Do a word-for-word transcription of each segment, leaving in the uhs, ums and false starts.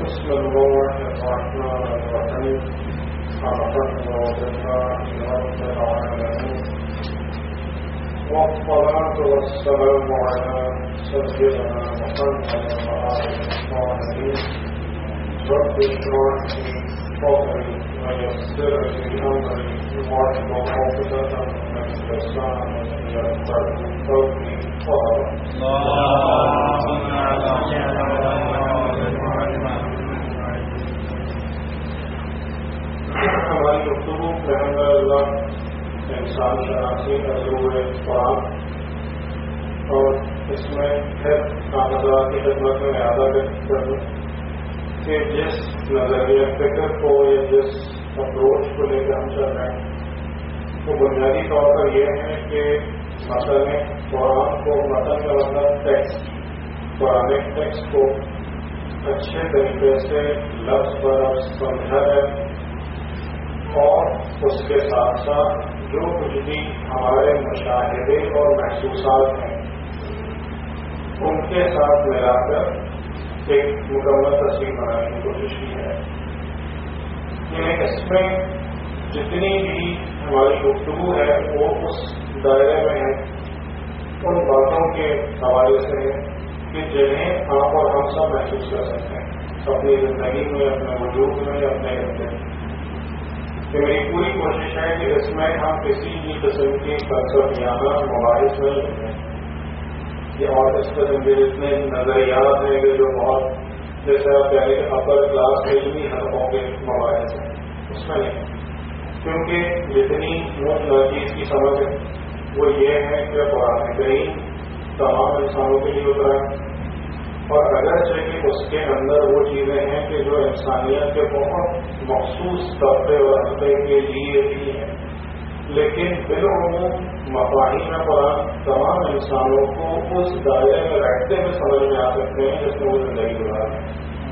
بسم الله الرحمن الرحيم الحمد لله رب العالمين والصلاة والسلام على سيدنا محمد وآله الطاهرين رب اشرح لي صدري ويسر لي أمري واحلل عقدة من لساني يفقهوا قولي اللهم ہماری گفتگو الحمد للہ انسان شناسی عزور قرآن اور اس میں پھر حضرات کی خدمت میں اعادہ کروں کہ جس نظریہ فکر کو یا جس اپروچ کو لے کر ہم چل رہے ہیں وہ بنیادی طور پر یہ ہے کہ متن قرآن کو متن کا مطلب ٹیکسٹ قرآنک ٹیکسٹ کو اچھے طریقے سے لفظ پر لفظ سمجھا جائے اور اس کے ساتھ ساتھ جو کچھ بھی ہمارے مشاہدے اور محسوسات ہیں ان کے ساتھ ملا کر ایک مکمل تصویر بنانے کی کوشش کی ہے. یعنی اس میں جتنی بھی ہماری گفتگو ہے وہ اس دائرے میں ہے ان باتوں کے حوالے سے ہے کہ جنہیں آپ اور ہم سب محسوس کر سکتے ہیں اپنی زندگی میں، اپنے وجود میں، اپنے ارد. کہ میری پوری کوشش ہے کہ اس میں ہم کسی بھی قسم کی فلسفیانہ مباحث نہیں ہوتے ہیں اور اس قسم کے جتنے نظریات ہیں کہ جو بہت جیسے آپ پہلے اپر کلاس کے علمی حلقوں کے مباحث ہیں اس میں نہیں، کیونکہ جتنی موجودہ چیز کی سمجھ ہے وہ یہ ہے کہ قرآن کریم تمام انسانوں کے لیے اترا ہے اور اگرچہ کہ اس کے اندر وہ چیزیں ہیں کہ جو انسانیت کے بہت مخصوص طبقے اور حلقے کے لیے بھی ہیں، لیکن بالعموم مفاہیم قرآن تمام انسانوں کو اس دائرے میں رہتے ہوئے سمجھ میں آ سکتے ہیں جس میں وہ زندگی گزار ہے.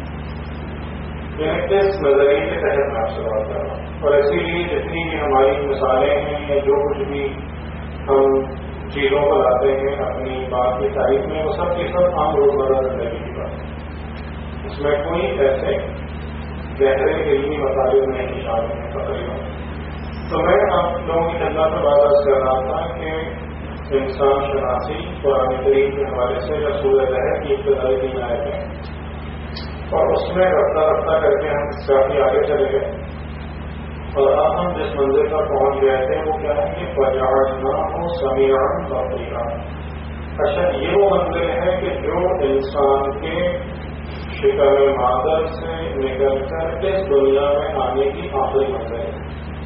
یعنی اس نظریے کے تحت میں آپ سے بات کر رہا ہوں اور اسی لیے جتنی بھی ہماری مثالیں ہیں یا جو کچھ بھی ہم چیزوں کو لاتے ہیں اپنی بات کی تاریخ میں وہ سب کی سب عام روزمرہ زندگی کی بات ہے. اس میں کوئی ایسے گہرے علمی مطالب نہیں شامل ہیں تقریباً. تو میں آپ لوگوں کی خدمت میں بات عرض کر رہا تھا کہ انسان شناسی قرآن کریم کے حوالے سے یا سورہ لہر کی ابتدائی دن آئے تھے اور اس میں رفتہ رفتہ کر کے ہم کافی آگے چلے گئے اور اب ہم جس منزل پر پہنچ گئے تھے وہ کیا ہے کہ فجعلنا ہو سمیعا بصیرا. اچھا یہ وہ منزل ہے کہ جو انسان کے شکل مادر سے نکل کر اس دنیا میں آنے کی آخری منزل ہے.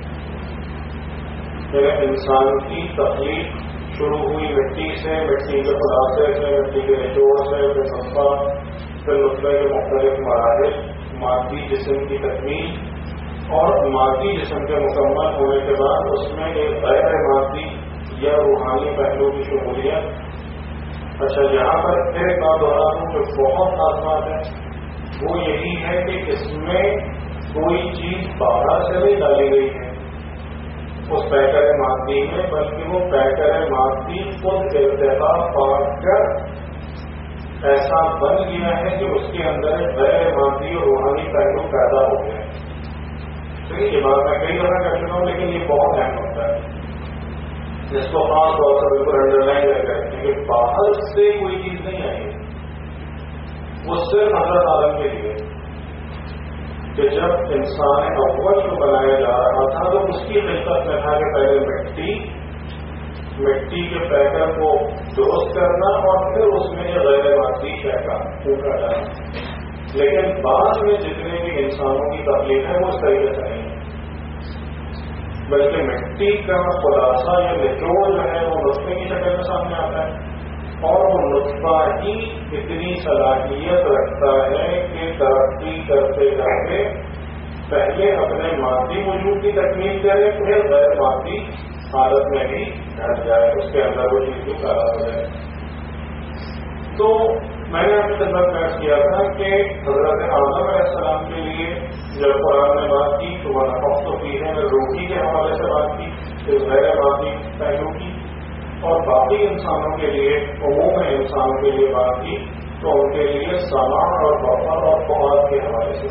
یعنی انسان کی تخلیق شروع ہوئی مٹی سے، مٹی کے خلاصے سے، مٹی کے نچوڑ سے، پھر نطفہ، پھر نطفے کے مختلف مراحل، مادی جسم کی تکمیل اور مادی جسم کے مکمل ہونے کے بعد اس میں ایک غیر مادی یا روحانی پہلو کی شمولیت. اچھا یہاں پر پھر ایک بات دوہرا ہوں جو بہت خاص بات ہے وہ یہی ہے کہ اس میں کوئی چیز باہر سے نہیں ڈالی گئی ہے اس پیکر مادی میں، بلکہ وہ پیکر مادی خود ارتقا پا کر ایسا بن گیا ہے کہ اس کے اندر غیر مادی اور روحانی پہلو پیدا ہو گیا ہے. یہ بات میں کئی دفعہ کر چکا ہوں لیکن یہ بہت اہم ہوتا ہے جس کو خاص طور پر بالکل انڈر لائن کر کہتے ہیں کہ باہر سے کوئی چیز نہیں آئی وہ صرف حضرت عالم کے لیے کہ جب انسان اول کو بنایا جا رہا تھا تو اس کی خدمت میں تھا کہ پہلے مٹی مٹی کے پیکر کو درست کرنا اور پھر اس میں غیر مادی پیکر پھونکا جانا. لیکن بعد میں جتنے بھی انسانوں کی تخلیق ہے وہ اس طریقے سے نہیں ہے، بلکہ مٹی کا خلاصہ یا نچوڑ جو ہے وہ نطفے کی شکل میں سامنے آتا ہے اور وہ نطفہ ہی اتنی صلاحیت رکھتا ہے کہ ترقی کرتے کرتے پہلے اپنے مادی وجود کی تکمیل کرے پھر غیر مادی حالت میں بھی ڈھل جائے، اس کے اندر وہ چیز بھی پیدا ہو جائے. تو میں نے اپنی خدمت میں کیا تھا کہ حضرت آدم علیہ السلام کے لیے جب قرآن نے بات کی تو وہ نفق تو کی ہے، میں روٹی کے حوالے سے بات کی پھر غیر مادی پہلو کی اور باقی انسانوں کے لیے عموم انسانوں کے لیے بات کی تو ان کے لیے سماع اور بفر اور فواد کے حوالے سے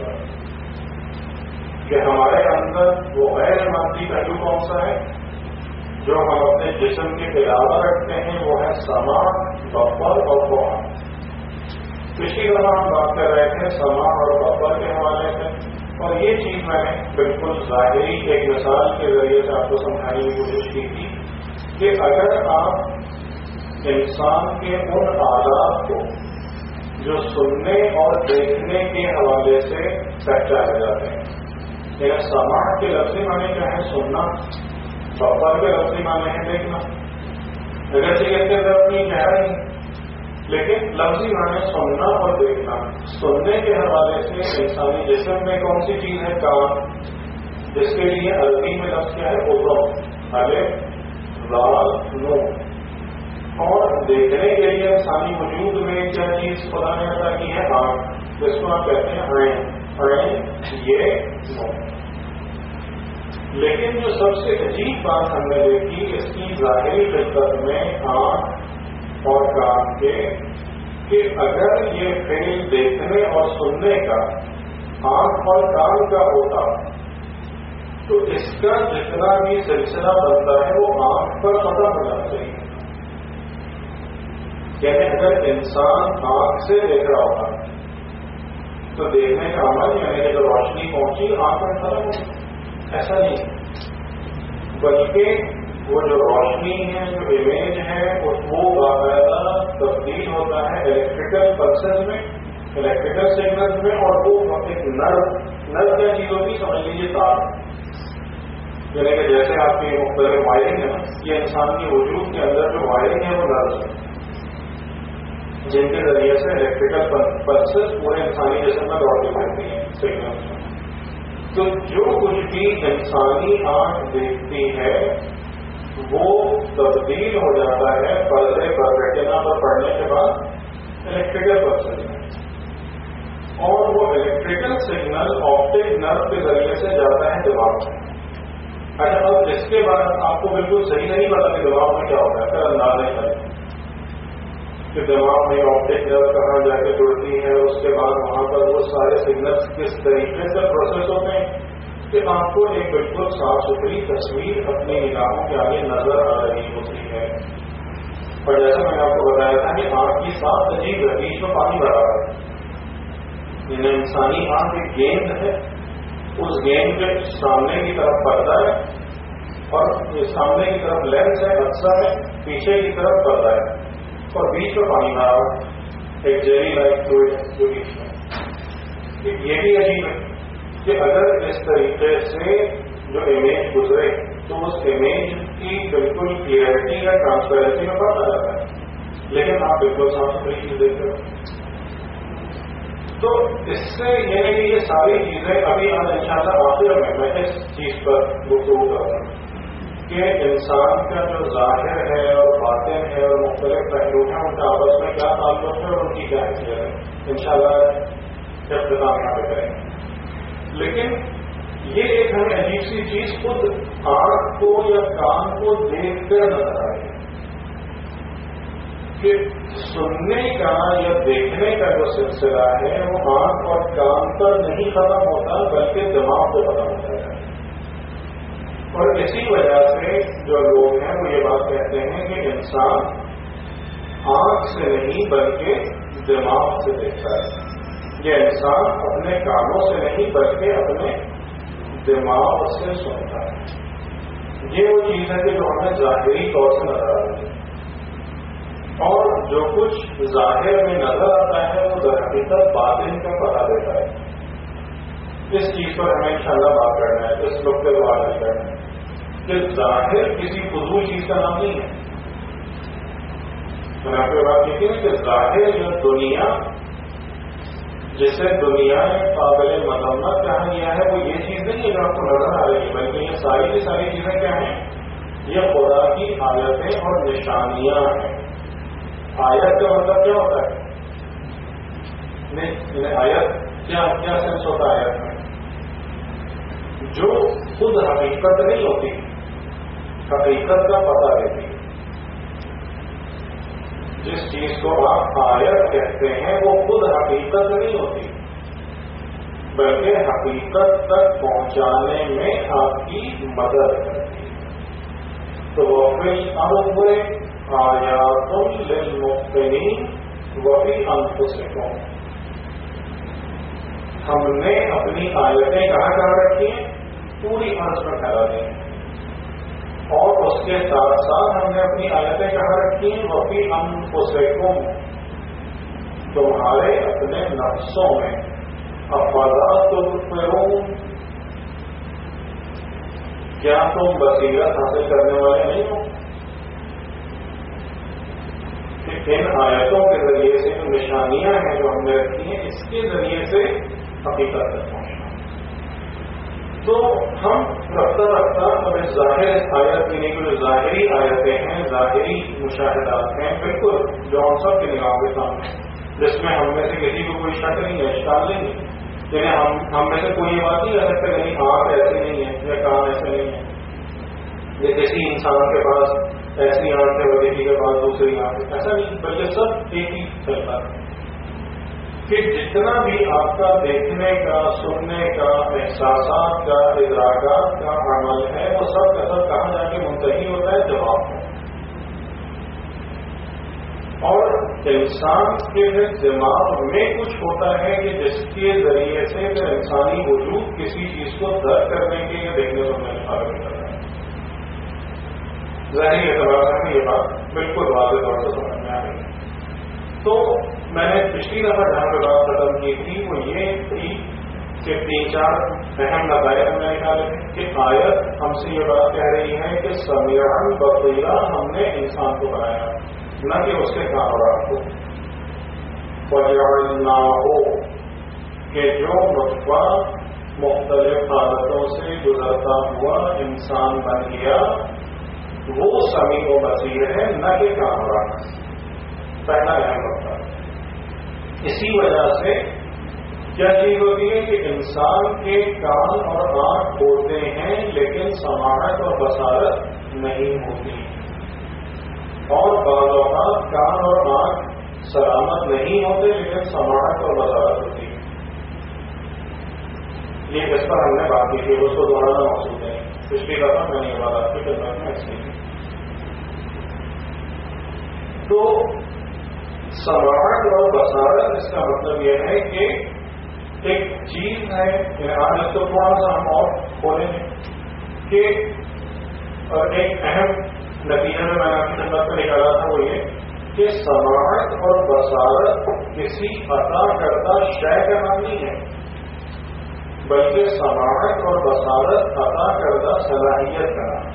اندر وہ غیر مادی پہلو کون سا ہے جو ہم اپنے جسم کے علاوہ رکھتے ہیں؟ وہ ہے سماع، بصر اور فؤاد۔ پچھلی دفعہ ہم بات کر رہے تھے سماع اور بصر کے حوالے سے، اور یہ چیز میں نے بالکل ظاہری ایک مثال کے ذریعے سے آپ کو سمجھانے کی کوشش کی تھی کہ اگر آپ انسان کے ان آلات کو جو سننے اور دیکھنے کے حوالے سے پہچانے جاتے ہیں، یعنی سماع کے لفظی معنی کیا ہے؟ سننا، بصر کے لفظی معنی ہے دیکھنا، اگر چیز کے اندر اپنی گہرائی ہے لیکن لفظی معنی سننا اور دیکھنا۔ سننے کے حوالے سے انسانی جسم میں کون سی چیز ہے؟ کان، جس کے لیے عربی میں لفظ کیا ہے؟ اذن، الف لام نون۔ اور دیکھنے کے لیے انسانی وجود میں کیا چیز خدا نے عطا کی ہے؟ آنکھ، جس کو آپ کہتے ہیں عین، عین یہ نون۔ لیکن جو سب سے عجیب بات ہم نے دیکھی اس کی ظاہری خدمت میں آنکھ اور کان کے، کہ اگر یہ فعل دیکھنے اور سننے کا آنکھ اور کان کا ہوتا تو اس کا جتنا بھی سلسلہ بنتا ہے وہ آنکھ پر ختم ہو جانا چاہیے۔ یعنی اگر انسان آنکھ سے دیکھ رہا ہوتا تو دیکھنے کا عمل یعنی کہ جو روشنی پہنچی آنکھ میں ختم ہو، ایسا نہیں، بلکہ وہ جو روشنی ہے، جو امیج ہے، وہ باقاعدہ تبدیل ہوتا ہے الیکٹریکل پلسز میں، الیکٹریکل سگنلز میں، اور وہ ایک نرو نرو کیا چیز ہوتی سمجھ لیجیے تار، یعنی کہ جیسے آپ کی مختلف وائرنگ ہے، یہ انسان کے وجود کے اندر جو وائرنگ ہے وہ نرو ہے جن کے ذریعے سے الیکٹریکل پلسز پورے انسانی جسم میں دوڑتی رہتی ہیں سگنلز میں۔ تو جو کچھ بھی انسانی آنکھ دیکھتی ہے وہ تبدیل ہو جاتا ہے پردے پر، ریٹنا پر پڑنے کے بعد الیکٹریکل پلسز میں، اور وہ الیکٹریکل سگنل آپٹک نرو کے ذریعے سے جاتا ہے دماغ میں۔ اچھا، اب اس کے بعد آپ کو بالکل صحیح نہیں پتا کہ دماغ میں کیا ہوتا ہے، پھر اندازہ کریں کہ دماغ میں آپٹک نرو کہاں جا کے جڑتی ہے، اس کے بعد وہاں پر وہ سارے سگنلز کس طریقے سے پروسیس ہوتے ہیں کہ آپ کو ایک بالکل صاف ستھری تصویر اپنی نگاہوں کے آگے نظر آ رہی ہوتی ہے۔ اور جیسا میں نے آپ کو بتایا تھا کہ آنکھ کی صاف عجیب ہے، بیچ میں پانی بھرا ہے، یعنی انسانی آنکھ ایک گیند ہے، اس گیند کے سامنے کی طرف پردہ ہے اور سامنے کی طرف لینس ہے، اکثر ہے، پیچھے کی طرف پردہ ہے اور بیچ میں پانی بھرا ہے، ایک جیلی لائٹ فلوئڈ ہے جو بیچ میں۔ یہ بھی عجیب ہے کہ اگر اس طریقے سے جو امیج گزرے تو اس امیج کی بالکل کلیئرٹی یا ٹرانسپیرنسی میں فرق آ جاتا ہے، لیکن آپ بالکل صاف ستھری چیز دیکھ رہے ہو۔ تو اس سے یہ ہے کہ یہ ساری چیزیں ابھی آج ان شاء اللہ آخر میں میں اس چیز پر گفتگو کروں گا کہ انسان کا جو ظاہر ہے اور باطن ہے اور مختلف پہلو ہیں ان کا آپس میں کیا تعلق ہے اور ان کی کیا حیثیت ہے، ان شاء اللہ اختتام یہاں پہ کریں گے۔ لیکن یہ ایک ہمیں عجیب سی چیز خود آنکھ کو یا کان کو دیکھ کر نظر آئے کہ سننے کا یا دیکھنے کا جو سلسلہ ہے وہ آنکھ اور کان پر نہیں ختم ہوتا بلکہ دماغ پہ ختم ہوتا ہے۔ اور اسی وجہ سے جو لوگ ہیں وہ یہ بات کہتے ہیں کہ انسان آنکھ سے نہیں بلکہ دماغ سے دیکھتا ہے، یہ انسان اپنے کانوں سے نہیں بلکہ اپنے دماغ سے سنتا ہے۔ یہ وہ چیز ہے کہ جو ہمیں ظاہری طور سے نظر آ رہی ہے، اور جو کچھ ظاہر میں نظر آتا ہے وہ در حقیقت باطن کا پتہ دیتا ہے۔ اس چیز پر ہمیں انشاءاللہ بات کرنا ہے، اس نقطے کو آگے کرنا ہے کہ ظاہر کسی فضول چیز کا نام نہیں ہے۔ میں نے آپ کو بات کی تھی کہ ظاہر جو دنیا جسے دنیا میں قابل مذمت کہا گیا ہے وہ یہ چیز نہیں ہے جو آپ کو نظر آ رہی ہے، بلکہ یہ ساری کی ساری چیزیں کیا ہیں؟ یہ خدا کی آیتیں اور نشانیاں ہیں۔ آیت کا مطلب کیا ہوتا ہے؟ نہیں، آیت کیا کیا سینس ہوتا ہے آیت میں؟ جو خود حقیقت نہیں ہوتی، حقیقت کا پتہ دیتی ہے۔ جس چیز کو آپ آیت کہتے ہیں وہ خود حقیقت نہیں ہوتی، بلکہ حقیقت تک پہنچانے میں آپ کی مدد کرتی ہے. تو وفی الارض آیات للمؤمنین وفی انفسکم، ہم نے اپنی آیتیں کہاں کہاں رکھی ہیں؟ پوری عرض میں پھیلا دی ہیں. اور اس کے ساتھ ساتھ ہم نے اپنی آیتیں کہاں رکھی ہیں؟ وفی انفسکم، تمہارے اپنے نفسوں میں. افلا تبصرون، کیا تم بصیرت حاصل کرنے والے نہیں ہو کہ ان آیتوں کے ذریعے سے جو نشانیاں ہیں جو ہم نے رکھی ہیں اس کے ذریعے سے حقیقت تک پہنچنا. تو ہم رفتہ رفتہ اب اس ظاہر آیت یعنی کہ جو ظاہری آیتیں ہیں، ظاہری مشاہدات ہیں، بالکل جو ہم سب کی نگاہوں کے سامنے، جس میں ہم میں سے کسی کو کوئی شک نہیں ہے، اشکال نہیں ہے. یعنی ہم ہم میں سے کوئی یہ بات نہیں کر سکتے نہیں آنکھ ایسی نہیں ہے یا کان ایسے نہیں ہے، یا کسی انسان کے پاس ایسی آنکھ ہے اور کسی کے پاس دوسری آنکھ ہے، ایسا نہیں. بلکہ سب ایک ہی چلتا ہے کہ جتنا بھی آپ کا دیکھنے کا، سننے کا، احساسات کا، ادراکات کا عمل ہے وہ سب کا سب کہاں جا کے منتہی ہوتا ہے؟ جواب ہے. اور انسان کے دماغ میں کچھ ہوتا ہے کہ جس کے ذریعے سے پھر انسانی وجود کسی چیز کو درک کرنے کے یا دیکھنے سننے میں فارغ کرتا ہے. ظاہری اعتبار سے یہ بات بالکل واضح طور سے سمجھ میں آ رہی ہے. تو میں نے پچھلی دفعہ جہاں پہ بات ختم کی تھی وہ یہ تھی کہ تین چار اہم نتائج ہم نے نکالے کہ آیت ہم سے یہ بات کہہ رہی ہے کہ سمیعاً بصیرا ہم نے انسان کو بنایا، نہ کہ اس کے کامران کو. وَجَعَلْنَاهُ، کہ جو نطفہ مختلف حالتوں سے گزرتا ہوا انسان بن گیا وہ سمیع و بصیر ہے، نہ کہ کامران. پہلا اہم نقطہ. اسی وجہ سے کیا چیز ہوتی ہے کہ انسان کے کان اور آنکھ ہوتے ہیں لیکن سماعت اور بصارت نہیں ہوتی. اور بعض اوقات کان اور آنکھ سلامت نہیں ہوتے لیکن سماعت اور بصارت ہوتی ہے. یہ اس پر ہم نے بات کی تھی، اس کو دوہرانا مقصود ہے. پچھلی دفعہ میں نے یہ بات آپ کی خدمت میں ایسی کی. تو سماعت اور بصارت اس کا مطلب یہ ہے کہ ایک چیز ہے، آج اس کو تھوڑا سا ہم اور کھولیں گے کہ اور ایک اہم نتیجہ میں میں نے آپ کی خدمت میں نکالا تھا وہ یہ کہ سماعت اور بصارت کسی عطا کردہ شے کا نام نہیں ہے، بلکہ سماعت اور بصارت عطا کردہ صلاحیت کا نام ہے.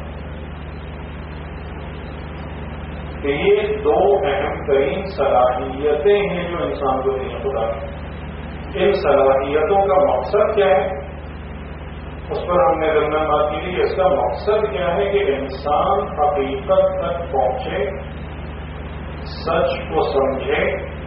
کہ یہ دو اہم ترین صلاحیتیں ہیں جو انسان کو دیں خدا کی. ان صلاحیتوں کا مقصد کیا ہے اس پر ہم نے ضمن بات کی تھی. اس کا مقصد کیا ہے کہ انسان حقیقت تک پہنچے، سچ کو سمجھے،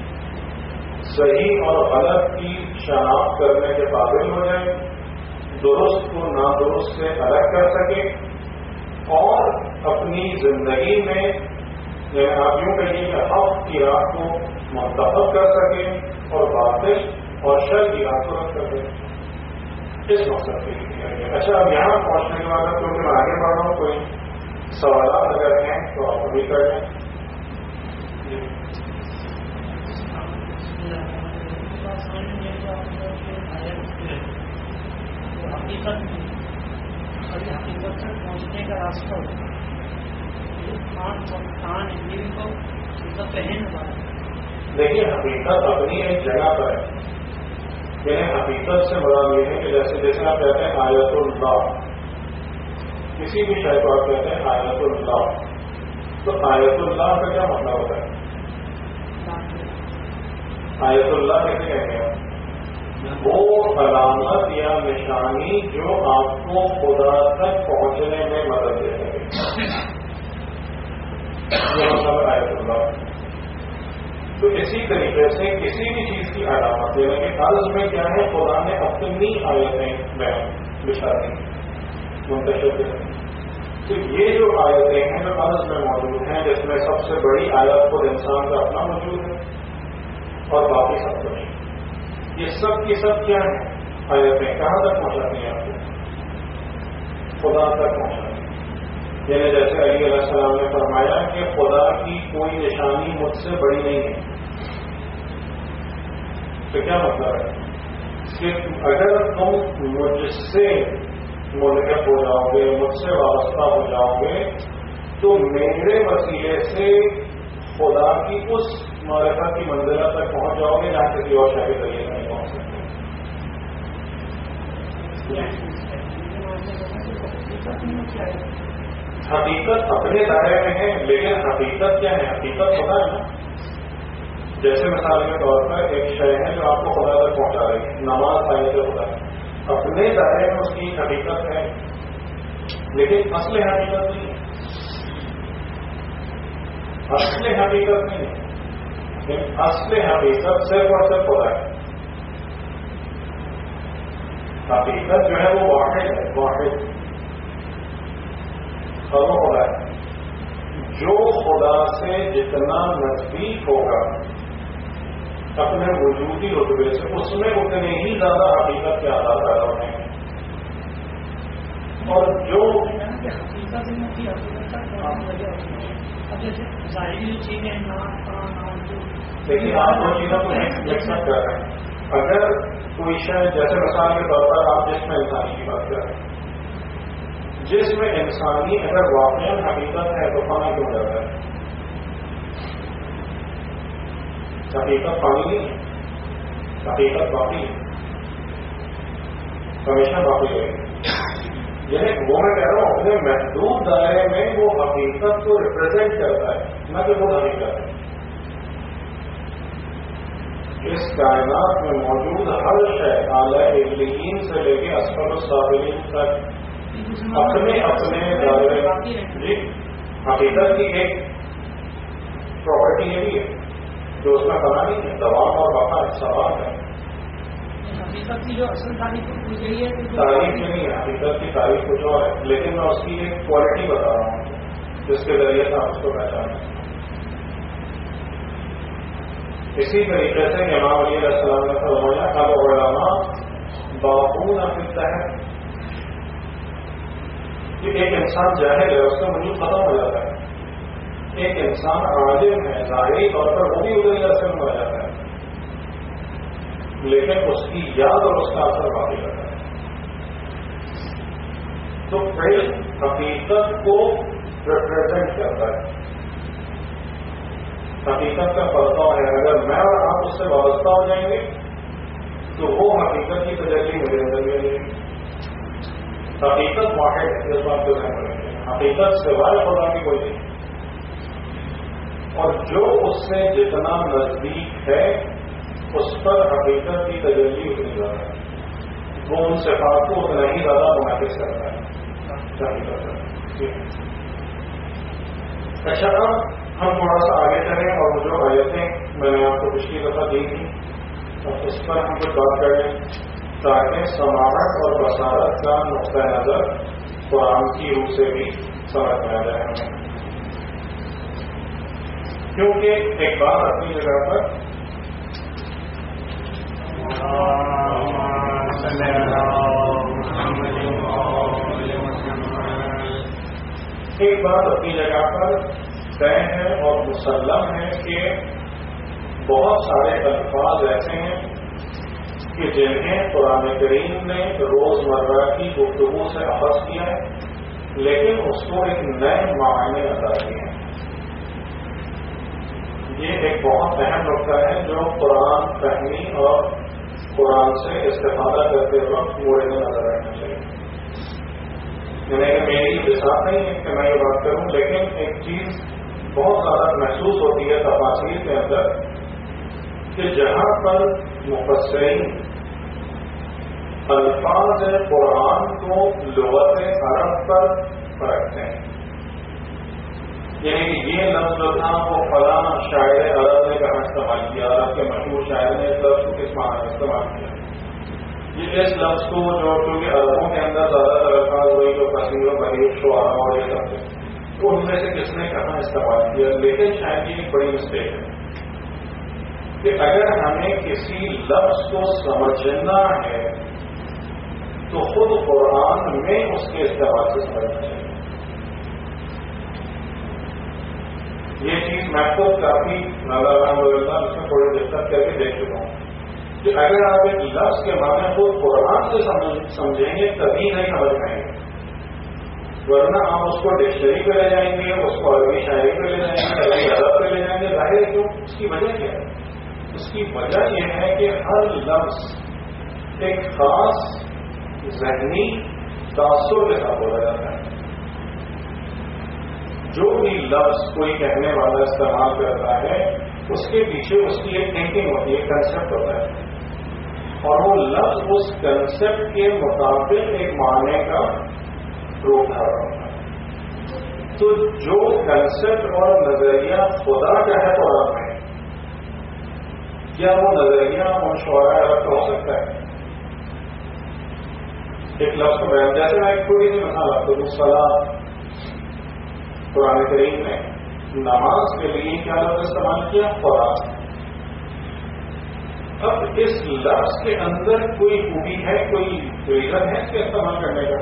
صحیح اور غلط کی شناخت کرنے کے قابل ہو جائے، درست کو نادرست سے الگ کر سکے اور اپنی زندگی میں یعنی آپ یوں کہیے کہ حق کی راہ کو منتخب کر سکیں اور باطل اور شر کی راہ کو رد کر دیں. اس مقصد کے لیے کیا گیا. اچھا اب یہاں پہنچنے کے بعد کیونکہ میں آگے بڑھ رہا ہوں کوئی سوالات اگر ہیں تو آپ ابھی کر لیں. حقیقت ابھی حقیقت تک پہنچنے کا راستہ ہوتا ہے. دیکھیے حقیقت اپنی ایک جگہ پر ہے. یعنی حقیقت سے مراد یہ ہے کہ جیسے جیسے آپ کہتے ہیں آیت اللہ، کسی بھی شے کو آپ کہتے ہیں آیت اللہ، تو آیت اللہ کا کیا مطلب ہوتا ہے؟ آیت اللہ کیسے کہیں گے؟ وہ علامت یا نشانی جو آپ کو خدا تک پہنچنے میں مدد دے سکے، یہ مطلب آیت اللہ. تو اسی طریقے سے کسی بھی چیز کی علامت یعنی کہ عرض میں کیا ہے خدا نے اپنی آیتیں بیان بچھا دی منتشر کر. تو یہ جو آیتیں ہیں جو عرض میں موجود ہیں جس میں سب سے بڑی آیت خود انسان کا اپنا موجود ہے اور باقی سب کچھ، یہ سب کی سب کیا ہے؟ آیتیں کہاں تک پہنچاتی ہیں آپ کو؟ خدا تک پہنچاتی ہیں. یعنی جیسے علی علیہ السلام نے فرمایا کہ خدا کی کوئی نشانی مجھ سے بڑی نہیں ہے. تو کیا مطلب ہے کہ اگر تم مجھ سے ملحق ہو جاؤ گے، مجھ سے وابستہ ہو جاؤ گے، تو میرے وسیلے سے خدا کی اس معرفت کی منزلہ تک پہنچ جاؤ گے جہاں کسی اور شاہ کے ذریعے نہیں پہنچ سکتے. حقیقت اپنے دائرے میں ہے، لیکن حقیقت کیا ہے؟ حقیقت ہوتا ہے نا. جیسے مثال کے طور پر ایک شے ہے جو آپ کو خدا تک پہنچا رہی ہے، نماز آئے سے ہوتا ہے، اپنے دائرے میں اس کی حقیقت ہے، لیکن اصل حقیقت نہیں ہے. اصل حقیقت نہیں ہے، لیکن اصل حقیقت صرف اور صرف خدا ہے. حقیقت جو ہے وہ واحد ہے، واحد اور وہ خدا ہے. جو خدا سے جتنا نزدیک ہوگا اپنے وجودی رتبے سے، اس میں اتنے ہی زیادہ حقیقت کے آدھار پیدا ہونے ہیں. اور جو حقیقت ظاہری چیزیں لیکن آپ دو چیزوں کو یکساں کر رہے ہیں. اگر کوئی شے جیسے مثال کے طور پر آپ جس میں انسانی کی بات کر رہے ہیں، جس میں انسانی اگر واقعی حقیقت ہے تو پانی کیوں جاتا ہے؟ حقیقت پانی نہیں ہے، حقیقت باقی ہے، ہمیشہ باقی رہے گی. یعنی وہ میں کہہ رہا ہوں اپنے محدود دائرے میں وہ حقیقت کو ریپرزینٹ کرتا ہے، نہ کہ وہ حقیقت ہے. اس کائنات میں موجود ہر شے اعلی علیین سے لے کے اسفل السافلین تک اپنے اپنے دائرے. جی حقیقت کی ایک پراپرٹی یہ بھی ہے جو اس میں پتا نہیں ہے، دوام اور بقا سوال ہے. حقیقت کی جو اصل تاریخ پوچھ گئی ہے تاریخ نہیں ہے، حقیقت کی تاریخ کچھ اور ہے، لیکن میں اس کی ایک کوالٹی بتا رہا ہوں جس کے ذریعے سے آپ اس کو پہچانیں. اسی طریقے سے امام علی علیہ السلام نے فرمایا العلماء باقون فی التحت، کہ ایک انسان جاہل ہے اس کا وجود ختم ہو جاتا ہے. ایک انسان عالم ہے ظاہری طور پر وہ بھی ادھر اثر میں ہو جاتا ہے، لیکن اس کی یاد اور اس کا اثر باقی رہتا ہے. تو علم حقیقت کو ریپرزینٹ کرتا ہے، حقیقت کا پرتاؤ ہے. اگر میں اور آپ اس سے وابستہ ہو جائیں گے تو وہ حقیقت کی تجلی میرے اندر بھی آئے گی. حقیقت واحد ہے، اس بات کو ذہن میں رکھیں. حقیقت سوائے خدا کی کوئی نہیں، اور جو اس سے جتنا نزدیک ہے اس پر حقیقت کی تجلی اتنی زیادہ ہے، وہ ان صفات کو اتنا ہی زیادہ منعقد کرتا ہے. اچھا اب ہم تھوڑا سا آگے چلیں اور جو آیتیں میں نے آپ کو پچھلی دفعہ دی تھی اس پر ہم کچھ بات کر لیں تاکہ سماعت اور بصارت کا نقطۂ نظر قرآن کی روح سے بھی سمجھ میں آ جائے ہمیں. کیونکہ ایک بات اپنی جگہ پر ایک بات اپنی جگہ پر طے ہے اور مسلم ہے کہ بہت سارے الفاظ ایسے ہیں کہ جنہیں قرآن کریم نے روزمرہ کی گفتگو سے اخذ کیا ہے، لیکن اس کو ایک نئے معنی عطا کیے ہیں. یہ ایک بہت اہم نقطہ ہے جو قرآن فہمی اور قرآن سے استفادہ کرتے وقت مورے میں نظر رکھنا چاہیے. یعنی کہ میری بساط نہیں ہے کہ میں یہ بات کروں، لیکن ایک چیز بہت زیادہ محسوس ہوتی ہے تفاصیل کے اندر کہ جہاں پر مفسرین الفاظ قرآن کو لغت عرب پر رکھتے ہیں، یعنی کہ یہ لفظ جو تھا وہ فلاں شاعر عرب نے کہاں استعمال کیا، عرب کے مشہور شاعر نے اس لفظ کو کس معنی میں استعمال کیا. یہ اس لفظ کو جو کیونکہ عربوں کے اندر زیادہ تر الفاظ ہوئی جو کثیر و بریف شعراء اور یہ سب تو ان میں سے کس نے کہاں استعمال کیا. لیکن شاید یہ ایک بڑی مسٹیک ہے کہ اگر ہمیں کسی لفظ کو سمجھنا ہے تو خود قرآن میں اس کے استعمال سے سمجھنا چاہیے. یہ چیز میں خود کافی نظر اللہ اس میں تھوڑی دقت کر کے دیکھ چکا ہوں کہ اگر آپ ایک لفظ کے معنی خود قرآن سے سمجھیں گے تبھی نہیں سمجھ پائیں گے، ورنہ آپ اس کو ڈکشنری پہ لے جائیں گے، اس کو عربی شاعری پہ لے جائیں گے، عربی ادب پہ لے جائیں گے. ظاہر ہے کیوں؟ اس کی وجہ کیا ہے؟ اس کی وجہ یہ ہے کہ ہر لفظ ایک خاص ذہنی تاثر کے ساتھ بولا جاتا ہے. جو بھی لفظ کوئی کہنے والا استعمال کرتا ہے اس کے پیچھے اس کی ایک تھنکنگ ہوتی ہے، کنسپٹ ہوتا ہے، اور وہ لفظ اس کنسپٹ کے مطابق ایک معنی کا روپ دھارا ہوتا ہے. تو جو کنسپٹ اور نظریہ خدا کا ہے قرآن میں، کیا وہ نظریہ ان شعراء عرب کا ہو سکتا ہے؟ ایک لفظ کو بیان، جیسے میں ایک تھوڑی سی مثال آپ کو دوں. صلاۃ قرآن کریم میں نماز کے لیے کیا لفظ استعمال کیا؟ قرآن. اب اس لفظ کے اندر کوئی خوبی ہے، کوئی ریزن ہے اس کے استعمال کرنے کا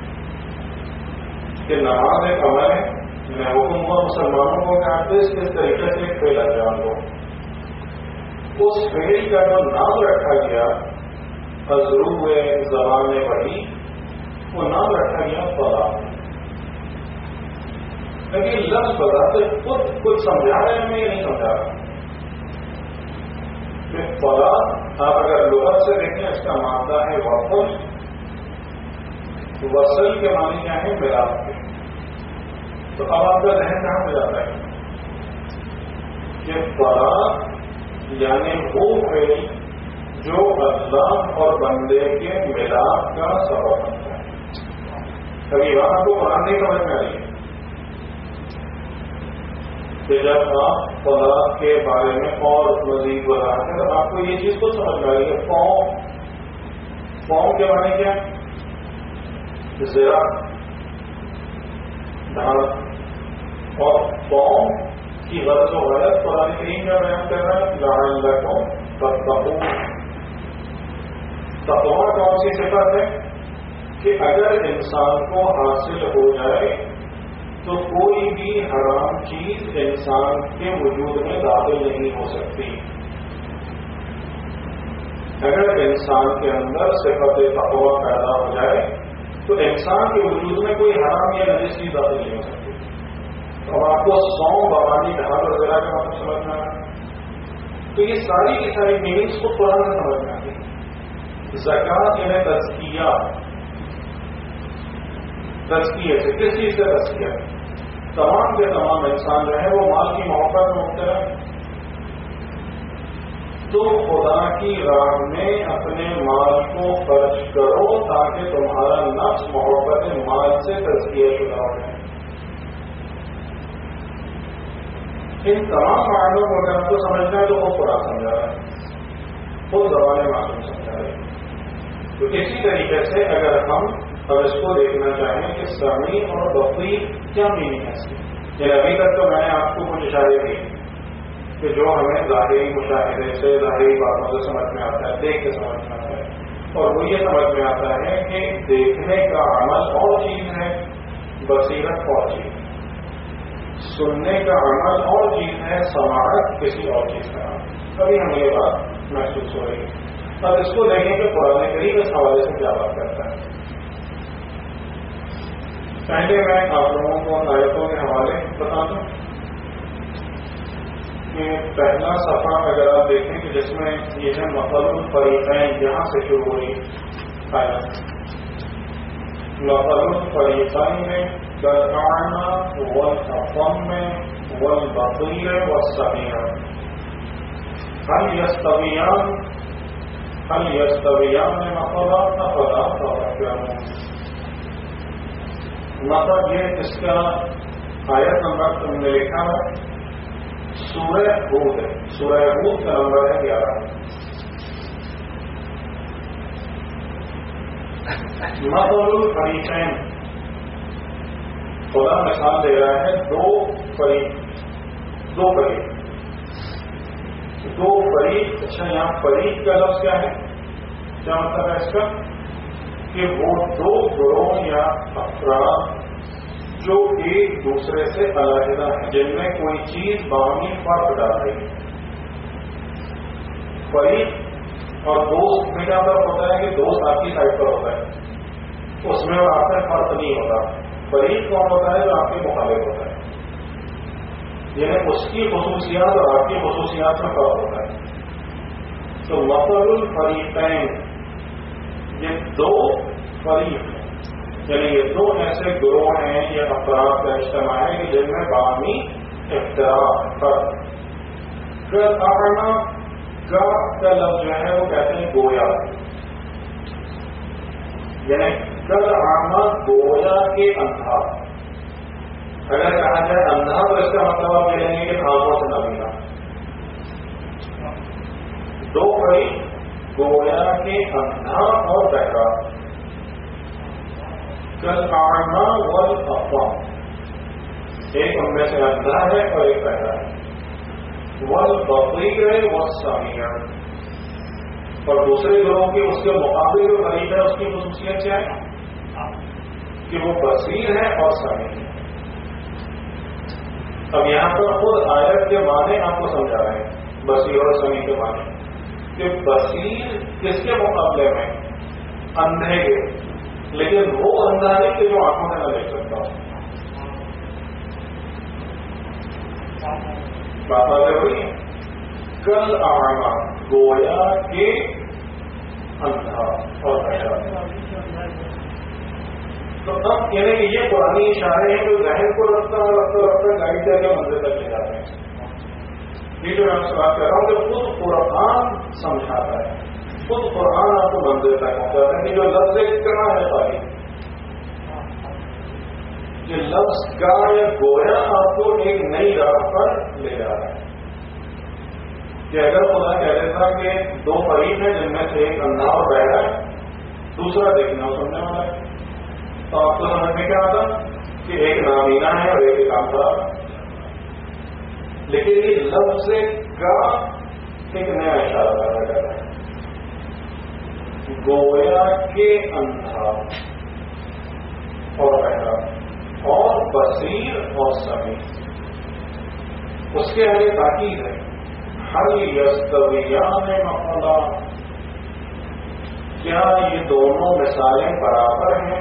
کہ نماز ایک عمل ہے. میں حکم ہوا مسلمانوں کو کہ آپ اس طریقے سے ایک فعل انجام دو. اس فعل کا جو نام رکھا گیا حضرو زبان میں پڑھی، وہ نام رکھا گیا صلاۃ. لیکن لفظ بتاتے خود کچھ سمجھا رہے ہیں، میں یہ نہیں سمجھا رہا کہ صلاۃ آپ اگر لغت سے دیکھیں اس کا مادہ ہے وصل. وصل کے معنی کیا ہے؟ ملاپ کے. تو اب آپ کا ذہن کہاں پہ جاتا ہے کہ صلاۃ یعنی وہ فعل جو اللہ اور بندے کے ملاپ کا سبب بنتا ہے. کبھی وہاں کو قرآن نہیں سمجھ میں آئی کہ جب آپ صلاۃ کے بارے میں اور مزید وضاحت ہے تو آپ کو یہ چیز کو سمجھ میں آئی ہے. فارم فارم کے معنی کیا؟ زرا دھان. اور فارم کی غرض و غلط قرآن کریم کا بیان کر رہا ہے لعلکم تتقون. تقویٰ کون سی صفت ہے کہ اگر انسان کو حاصل ہو جائے تو کوئی بھی حرام چیز انسان کے وجود میں داخل نہیں ہو سکتی. اگر انسان کے اندر صفت تقویٰ پیدا ہو جائے تو انسان کے وجود میں کوئی حرام یا نجس چیز داخل نہیں ہو سکتی. اب آپ کو سوم بوانی ڈھال اور ذرا کا مطلب سمجھنا ہے تو یہ ساری کی ساری میننگس کو قرآن سے سمجھنا ہے. زکوٰۃ یعنی تزکیہ. تزکیے سے کس چیز سے تزکیہ؟ تمام کے تمام انسان جو ہے وہ مال کی محبت میں مبتلا ہے. تو خدا کی راہ میں اپنے مال کو خرچ کرو تاکہ تمہارا نفس محبت مال سے تزکیہ شدہ ہو جائے. ان تمام معنوں کو اگر آپ کو سمجھنا ہے تو وہ قرآن سمجھا رہا ہے، خود زبان معلوم سمجھا رہے ہیں. تو اسی طریقے سے اگر ہم اب اس کو دیکھنا چاہیں کہ سمیع اور بصیر کیا میننگ ہے اس کی، یعنی ابھی تک تو میں نے آپ کو کچھ اشارے دیے کہ جو ہمیں ظاہری مشاہدے سے ظاہری باتوں سے سمجھ میں آتا ہے، دیکھ کے سمجھ میں آتا ہے. اور وہ یہ سمجھ میں آتا ہے کہ دیکھنے کا عمل اور چیز ہے، بصیرت اور چیز ہے. سننے کا عمل اور چیز ہے، سماعت کسی اور چیز کا عمل. ابھی ہمیں یہ بات محسوس ہو رہی ہے. اب اس کو دیکھیں کہ قرآن کریم اس حوالے سے کیا بات کرتا ہے. پہلے میں آپ لوگوں کو آیتوں کے حوالے بتا دوں کہ پہلا صفحہ اگر آپ دیکھیں کہ جس میں یہ ہے مثل الفریقین، یہاں سے شروع ہوئی آیت. مثل الفریقین میں کالأعمى والأصم والبصير والسميع هل يستويان هل يستويان مثلا افلا تذكرون. مطلب یہ اس کا آیت نمبر تم نے لکھا ہے سورہ ہود ہے. سورہ ہود کا نمبر ہے گیارہ. مثل الفریقین، خدا مثال دے رہا ہے دو فریق. دو فریق دو فریق اچھا یہاں فریق کا لفظ کیا ہے؟ کیا مطلب ہے اس کا؟ کہ وہ دو گروہ یا افراد جو ایک دوسرے سے علیحدہ ہیں، جن میں کوئی چیز باہمی فرق ڈال رہی ہے. فریق اور دوست میں کیا فرق ہوتا ہے کہ دوست آپ کی سائڈ پر ہوتا ہے، اس میں اور آپ میں فرق نہیں ہوتا. فریق کون ہوتا ہے جو آپ کے مخالف ہوتا ہے، یعنی اس کی خصوصیات اور آپ کی خصوصیات میں فرق ہوتا ہے. تو مثل الفریقین، یہ دو فریق ہیں، یعنی یہ دو ایسے گروہ ہیں یا افراد کا اجتماع ہے کہ جن میں باہمی اختلاف فرق. کا کا لفظ جو ہے وہ کہتے ہیں گویا، یعنی کل آمد گویا کے اندھا. اگر کہا جائے اندھا تو اس کا مطلب آپ کہیں گے کہ آنکھوں سے نہ ملا. دو فریق گویا کے اندھا اور بہرا. کل آنا ول افواہ، ایک ان میں سے اندھا ہے اور ایک بہرا ہے. ول بصیر ہے وہ سمیع، اور دوسرے گروہ کے اس کے مقابلے جو غریب ہے اس کی خصوصیت کیا ہے کہ وہ بصیر ہے اور سمیع ہے. اب یہاں پر خود آیت کے معنی آپ کو سمجھا رہے ہیں، بصیر اور سمیع کے معنی، کہ بصیر کس کے مقابلے میں؟ اندھے کے، لیکن وہ اندھا نہیں کہ جو آنکھوں سے نہ دیکھ سکتا. بات آگے ہوئی ہے. کل آنا گویا کے اندھا اور بہرا. تو اب کہنے کہ یہ پرانی اشارے ہیں جو ذہن کو رکھتا رکھتا رکھتا گائڈ کر کے منزل تک لے جاتے ہیں. یہ جو میں آپ سے بات کر رہا ہوں کہ خود قرآن سمجھاتا ہے، خود قرآن آپ کو منزل تک پہنچاتا ہے کہ جو لفظ کرنا ہے تعلیم، یہ لفظ کا یا گویا آپ کو ایک نئی راہ پر لے جا رہا ہے. کہ اگر خدا کہہ دیتا کہ دو فریق ہیں جن میں سے ایک اندھا اور بہرا ہے، دوسرا دیکھنا اور سننے والا ہے، تو آپ کو سمجھ میں کیا آتا کہ ایک نابینا ہے اور ایک کام خراب ہے. لیکن یہ لفظ کا ایک نیا اشارہ پیدا کر رہا ہے. گویا کے اندھا اور بہرا اور بصیر اور سمیع. اس کے آگے تاکید ہے، ہل یستویان مثلا، کیا یہ دونوں مثالیں برابر ہیں؟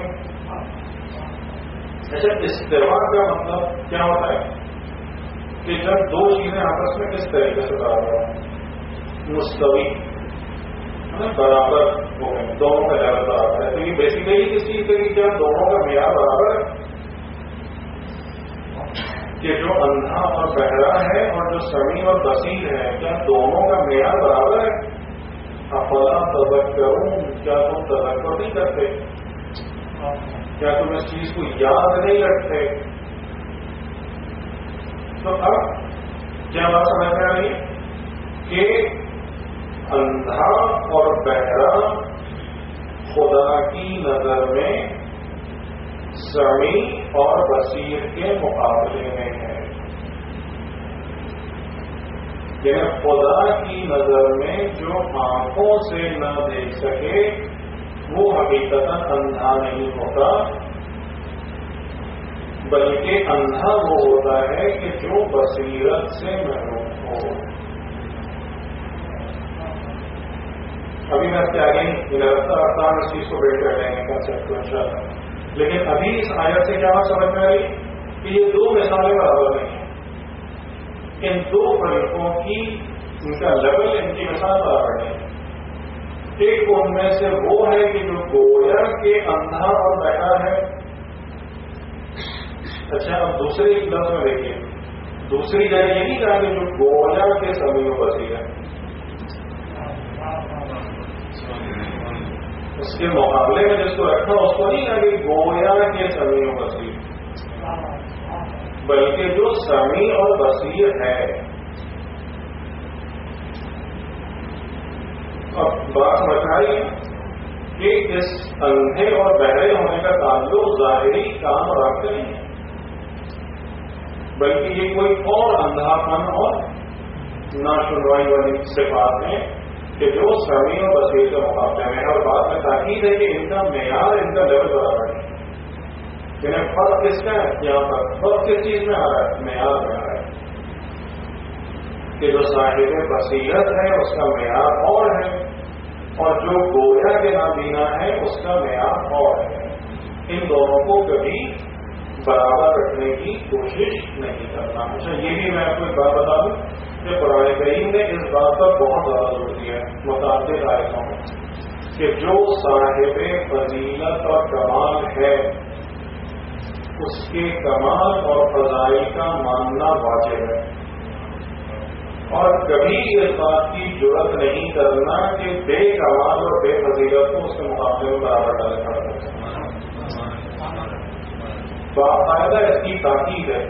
اچھا، استوا کا مطلب کیا ہوتا ہے کہ جب دو چیزیں آپس میں کس طریقے سے برابر ہیں، مستوی برابر ہو گئے، دونوں کا لیول برابر ہے. تو یہ بیسیکلی کس چیز ہے کہ جب دونوں کا معیار برابر ہے، کہ جو اندھا اور بہرا ہے اور جو سمیع اور بصیر ہے، کیا دونوں کا معیار برابر ہے؟ افلا تذکرون، کیا تم تذکر نہیں کرتے؟ کیا تم اس چیز کو یاد نہیں رکھتے؟ تو اب کیا بات سمجھ میں آ رہی ہے کہ اندھا اور بہرا خدا کی نظر میں سمیع اور بصیر کے مقابلے میں ہے. یعنی خدا کی نظر میں جو آنکھوں سے نہ دیکھ سکے وہ حقیقتاً اندھا نہیں ہوتا، بلکہ اندھا وہ ہوتا ہے کہ جو بصیرت سے محروم ہو. ابھی میں اس کے آگے رفتہ رفتہ اس چیز کو بیٹ کر لیں گے کنسپٹ کو انشاءاللہ. لیکن ابھی اس آیت سے کیا سمجھ میں آئی کہ یہ دو مثالیں برابر نہیں ہیں. ان دو فریقوں کی ان کا لیول، ان کی مثال برابر نہیں ہے. ایک ان میں سے وہ ہے کہ جو گویا کے اندھا اور بہرا ہے. اچھا، اب دوسرے لفظ میں دیکھیے، دوسری جگہ یہ نہیں کہا کہ جو گویا کے سمیع و بصیر ہے، اس کے مقابلے میں جس کو رکھا اس کو نہیں کہا کہ گویا کے سمیع و بصیر، بلکہ جو سمیع اور بصیر ہے. اب بات بتائی کہ اس اندھے اور بہرے ہونے کا تعلق ظاہری کام اور رابطے نہیں ہے، بلکہ یہ کوئی اور اندھا پن اور ناشنوائی والی صفات ہیں کہ جو سمیع اور بصیر کے مقابلے میں ہے، اور بات میں تاکید ہے کہ ان کا معیار، ان کا لیول برابر ہے. یعنی فرق کس کا ہے یہاں پر؟ فرق کس چیز میں آ رہا ہے؟ معیار میں آ رہا ہے کہ جو صاحب بصیرت ہے اس کا معیار اور ہے، اور جو گویا کے نابینا ہے اس کا معیار اور ہے. ان دونوں کو کبھی برابر رکھنے کی کوشش نہیں کرنا. اچھا یہ بھی میں آپ کو ایک بات بتا دوں کہ قرآن کریم نے اس بات پر بہت زیادہ زور دیا ہے متعدد آیتوں میں کہ جو صاحب فضیلت اور کمال ہے اس کے کمال اور فضائی کا ماننا واجب ہے، اور کبھی اس بات کی جرات نہیں کرنا کہ بے کمال اور بے فضیلت کو اس کے مقابلے میں برابر ڈالے کھڑا کر سکتا. باقاعدہ اس کی تاکید ہے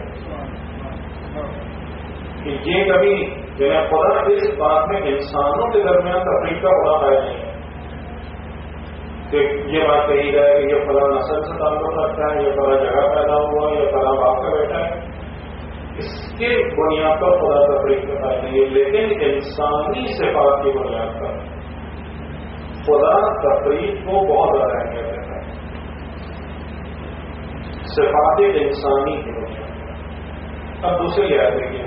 کہ یہ کبھی یعنی خدا اس بات میں انسانوں کے درمیان تفریق کا بڑا قائل نہیں ہے کہ یہ بات کہی جائے کہ یہ فلاں نسل سے تعلق رکھتا ہے، یہ فلاں جگہ پیدا ہوا، یہ فلاں باپ کا بیٹا ہے. اس کے بنیاد پر خدا تفریق کا قائل نہیں ہے، لیکن انسانی صفات کی بنیاد پر خدا تفریق کو بہت زیادہ اہمیت دیتا ہے. صفات انسانی کی بنیاد. اب دوسری یاد دیکھیے،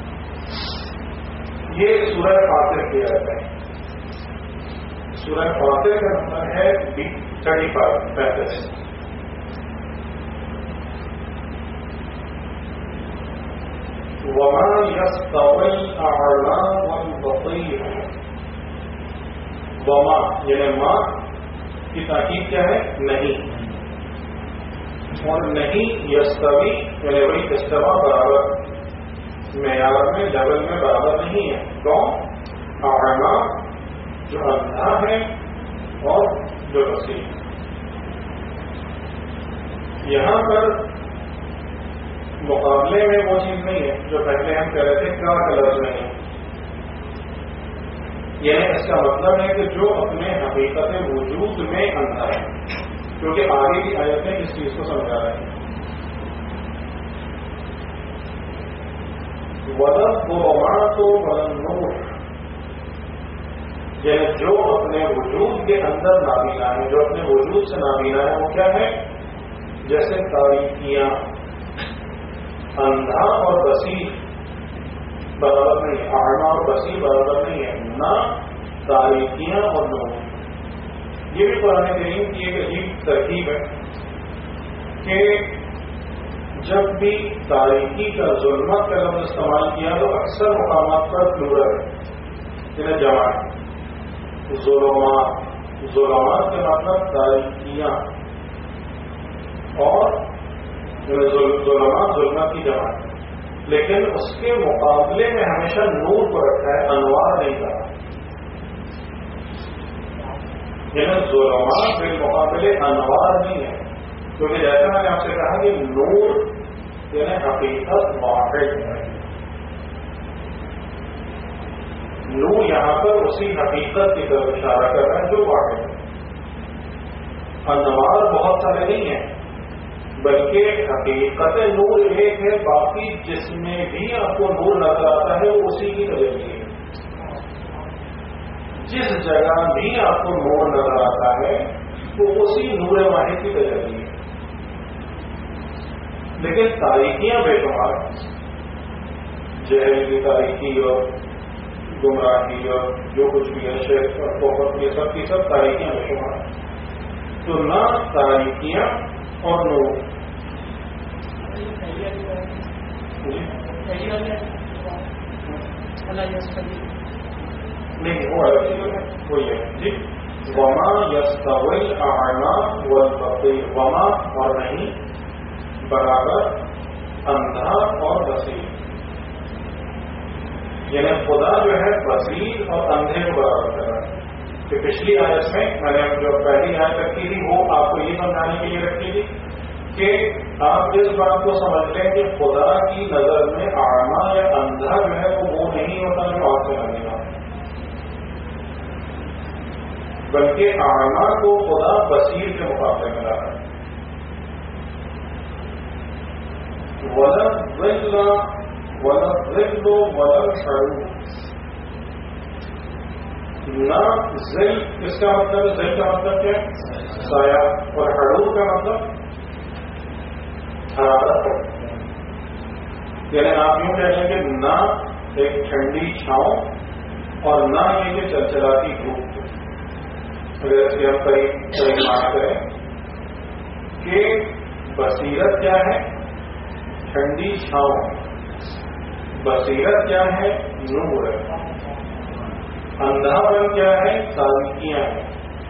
یہ سورہ فاطر کی آیت ہے. سورہ فاطر کا نمبر ہے تھرٹی فائیو پینتیس. وما يستوي الأعمى والبصير. وما یعنی ماں کی تاکید کیا ہے؟ نہیں. اور نہیں یستوی یعنی وہی استوا برابر معیار میں لیول میں برابر نہیں ہے. کون؟ اعمى جو اندھا ہے اور جو بصیر. یہاں پر مقابلے میں وہ چیز نہیں ہے جو پہلے ہم کہہ رہے تھے کا کلر نہیں ہے. یعنی اس کا مطلب ہے کہ جو اپنے حقیقت وجود میں اندھا ہے، کیونکہ آگے کی آیتیں اس چیز کو سمجھا رہے ہیں. ولد ظلمات والنور یعنی جو اپنے وجود کے اندر نابینا ہے، جو اپنے وجود سے نابینا ہے، وہ کیا ہے؟ جیسے تاریکیاں. اندھا اور بصیر برابر نہیں ہے، اعمى اور بصیر برابر نہیں ہے، نہ تاریکیاں اور نور. یہ بھی قرآن کریم کی ایک عجیب ترکیب ہے کہ جب بھی تاریکی کا ظلمت کا لفظ استعمال کیا تو اکثر مقامات پر پلورل ہے، یعنی جمع. ظلمات ظلمات کے مطلب تاریکیاں، اور ظلمات ظلمت کی جمع. لیکن اس کے مقابلے میں ہمیشہ نور کو رکھا ہے، انوار نہیں کہا. یعنی ظلمات بالمقابلے انوار نہیں ہے، کیونکہ جیسا میں نے آپ سے کہا کہ نور یعنی حقیقت واحد ہے. نور یہاں پر اسی حقیقت کی طرف اشارہ کر رہا ہے جو واحد ہے. انوار بہت سارے نہیں ہیں، بلکہ حقیقت نور ایک ہے. باقی جس میں بھی آپ کو نور نظر آتا ہے وہ اسی کی تجلی ہے. جس جگہ بھی آپ کو نور نظر آتا ہے وہ اسی نور واحد کی تجلی ہے. لیکن تاریکیاں بے شمار، جہل کی تاریکی اور گمراہی اور جو کچھ بھی ہے، شرک اور کفر، یہ سب کی سب تاریکیاں بے شمار. تو نہ تاریکیاں اور نور. نہیں وہ وہی ہے جی. وما يستوي الأعمى والبصير. وما اور نہیں برابر اندھا اور بصیر. یعنی خدا جو ہے بصیر اور اندھے کو برابر کر رہا ہے. کہ پچھلی آیت میں میں نے جو پہلی آیت رکھی تھی وہ آپ کو یہ سمجھانے کے لیے رکھی تھی کہ آپ اس بات کو سمجھ لیں کہ خدا کی نظر میں اعمى یا اندھا جو ہے وہ وہ نہیں ہوتا جو آپ سے لگے گا، بلکہ اعمى کو خدا بصیر کے مقابلے میں لا رہا ہے. وَلَا الظِّلَّ وَلَا الظِّلُّ وَلَا الْحَرُورُ. نہ ذل، اس کا مطلب ذل کا مطلب کیا ہے؟ سایہ، اور حرور کا مطلب حرارت، یعنی آپ یوں کہہ لیں کہ نہ ایک ٹھنڈی چھاؤں اور نہ یہ کہ چلچلاتی دھوپ۔ اگر اس کے ہم قریب قریب مانا کریں کہ بصیرت کیا ہے؟ ٹھنڈی چھاؤں۔ بصیرت کیا ہے؟ نور۔ اندھا پن کیا ہے؟ تاریکیاں ہیں۔